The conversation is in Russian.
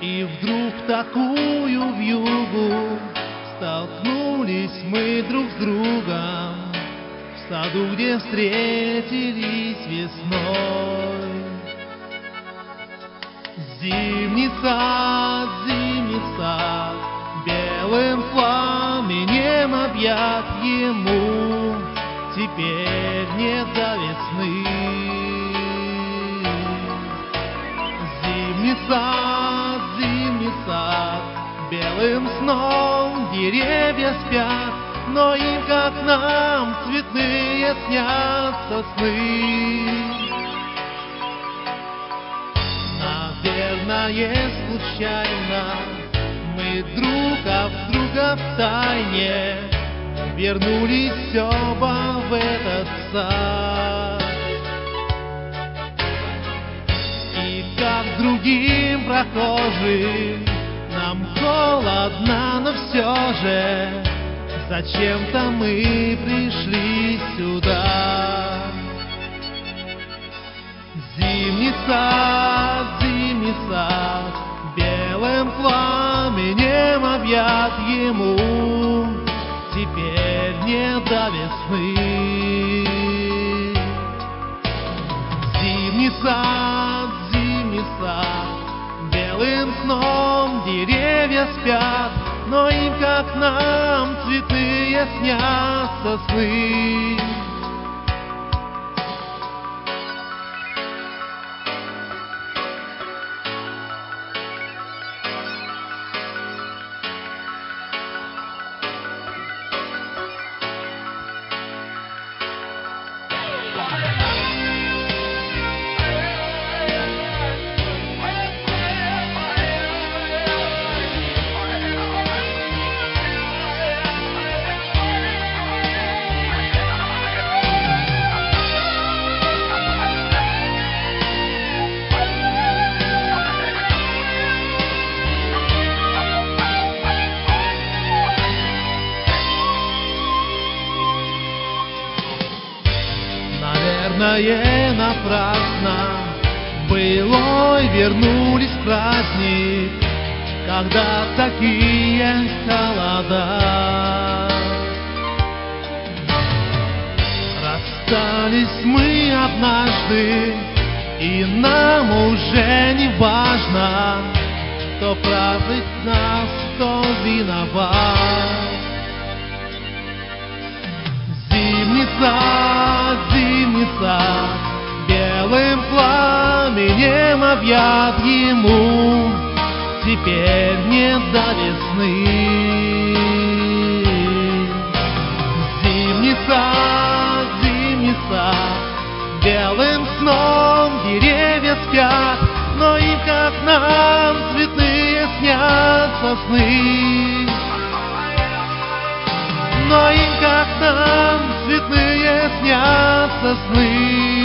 И вдруг в такую вьюгу столкнулись мы друг с другом в саду, где встретились весной. Зимний сад, белым пламенем объят, ему теперь нет до весны. Зимний сад, белым сном деревья спят, но им, как нам, цветные снятся сны. Наверное, случайно мы друг от друга втайне вернулись оба в этот сад. И как другим прохожим нам холодно, но все же зачем-то мы пришли сюда. Зимний сад, белым пламенем объят, ему теперь не до весны. Зимний сад, белым сном деревья спят, но им, как нам, цветные снятся сны. Наверное, напрасно былой вернулись в праздник, когда такие холода. Расстались мы однажды, и нам уже не важно, кто прав из нас, кто виноват. Зимний сад, белым пламенем объят, ему теперь не до весны. Зимний сад, белым сном деревья спят, но им, как нам, цветные снятся сны. Но им, как нам, цветные снятся сны.